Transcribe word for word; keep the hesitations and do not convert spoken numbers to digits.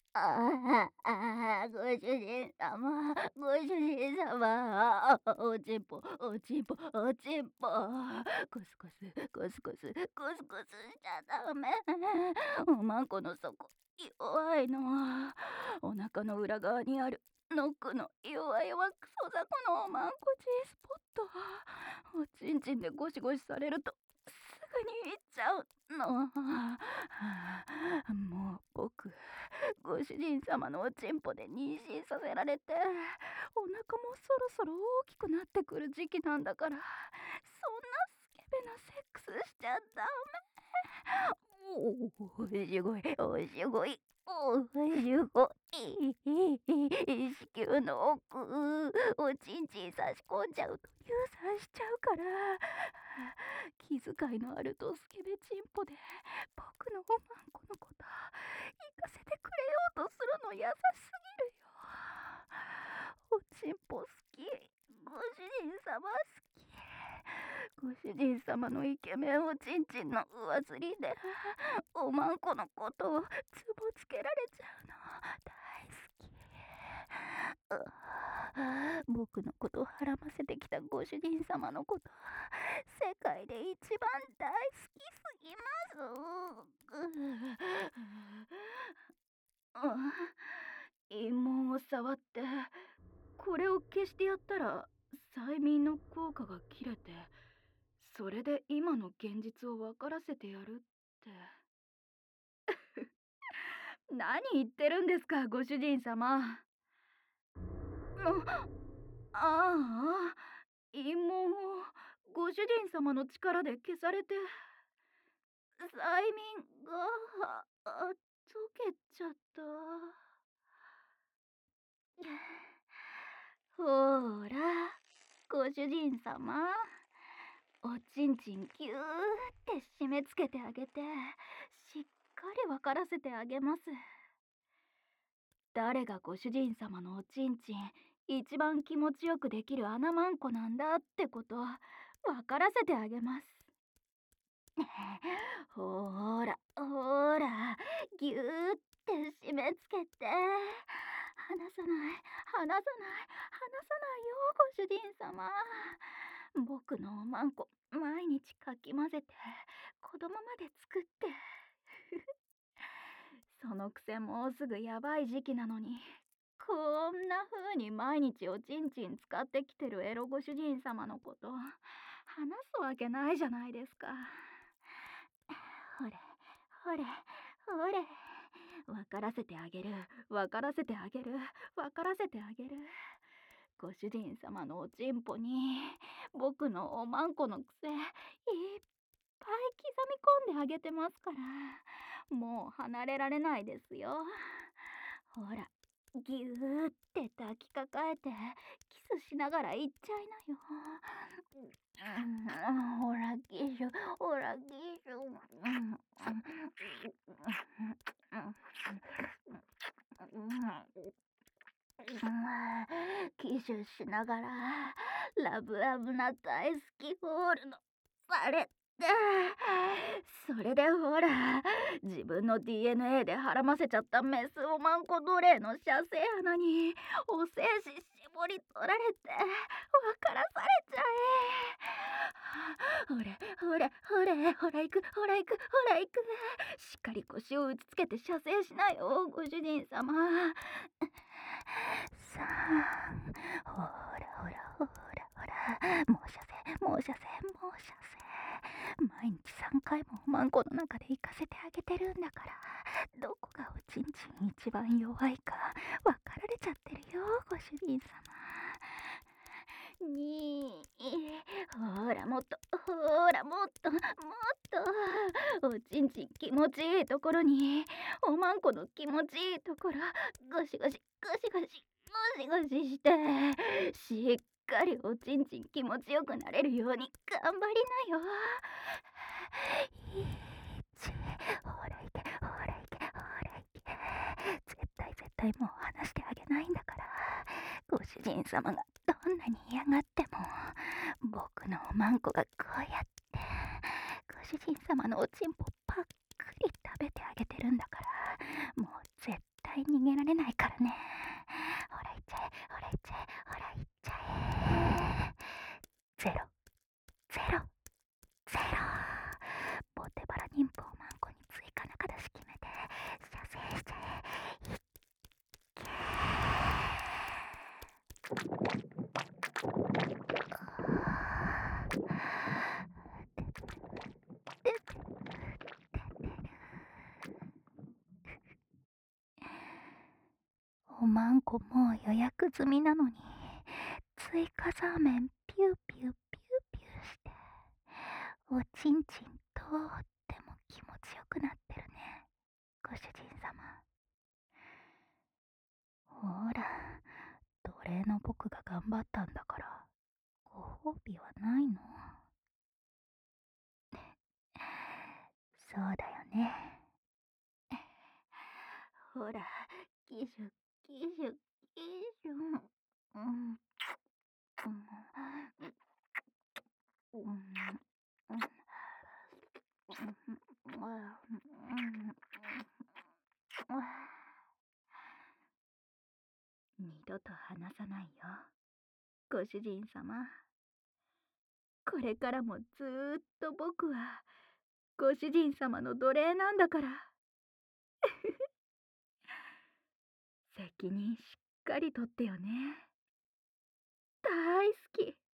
ああ、ああ、ご主人様、ご主人様、あおちんぽ、おちんぽ、おちんぽ、コスコス、コスコス、コスコスしちゃダメ。おまんこの底、弱いの。お腹の裏側にあるノックの弱々クソザコのおまんこ G スポット。おちんちんでゴシゴシされるとすぐに行っちゃうの。もう僕、ご主人様のおちんぽで妊娠させられて、お腹もそろそろ大きくなってくる時期なんだから、そんなスケベなセックスしちゃダメ。おお、すごい、おすごい、おすごい。子宮の奥、おちんちん差し込んじゃうと有酸しちゃうから、気遣いのあるドスケベチンポで僕のおまんこのこと行かせてくれようとするの優しすぎるよ。おちんぽ好き、ご主人様好き。ご主人様のイケメンおちんちんの上ずりでおまんこのことをつぼつけられちゃうの大好き。あ僕のことをはらませてきたご主人様のこと世界で一番大好きすぎます。陰謀を触ってこれを消してやったら催眠の効果が切れて、それで今の現実を分からせてやるって何言ってるんですかご主人様。ああ、陰謀をご主人様の力で消されて催眠があ解けちゃった。ほーらご主人様、おちんちんぎゅーって締め付けてあげてしっかり分からせてあげます。誰がご主人様のおちんちん一番気持ちよくできる穴まんこなんだってこと分からせてあげます。ほーらほーらぎゅーって締め付けて離さない離さない離さないよご主人様。僕のおまんこ毎日かき混ぜて子供まで作ってそのくせもうすぐやばい時期なのにこんな風に毎日おちんちん使ってきてるエロご主人様のこと話すわけないじゃないですか。ほれほれほれ分からせてあげる分からせてあげる分からせてあげる。ご主人様のおちんぽに僕のおまんこの癖いっぱい刻み込んであげてますから、もう離れられないですよ。ほらぎゅーって抱きかかえてキスしながら言っちゃいなよ。ほらキスほらキスキスしながらラブラブな大好きホールのされて、それでほら自分の ディーエヌエー ではらませちゃったメスおまんこ奴隷の射精穴にお精子絞り取られて分からされちゃえ。ほれほれほれほら行くほら行くほら行く。しっかり腰を打ちつけて射精しなよご主人様。さあほらほらほらほらもう射精もう射精もう射精。毎日さんかいもおまんこの中で行かせてあげてるんだから、どこがおちんちん一番弱いか分かられちゃってるよご主人様。にほらもっとほらもっともっとおちんちん気持ちいいところにおまんこの気持ちいいところゴシゴシゴシゴシゴシゴシしてしっかりおちんちん気持ちよくなれるように頑張りなよ。いちほらいけほらいけほらいけ。絶対絶対もう離してあげないんだから。ご主人様がどんなに嫌がっても僕のおまんこがこうやってご主人様のおちんぽパックリ食べてあげてるんだから、もう絶対対逃げられないからね。ほら行っちゃえ、ほら行っちゃえ、ほら行っちゃえ。ゼロ、ゼロ、ゼロ。ポテバラ妊婦をマンコに追加中出し決めて射精しちゃえ。いっけー。おまんこもう予約済みなのに追加ザーメンピューピューピューピューしておちんちんとっても気持ちよくなってるね、ご主人様。ほら、奴隷の僕が頑張ったんだからご褒美はないの？そうだよね。ほら、キシュキシュキシュ。うん、うん、うん、二度と話さないよ、ご主人様。これからもずーっと僕はご主人様の奴隷なんだから。責任しっかりとってよね。大好き。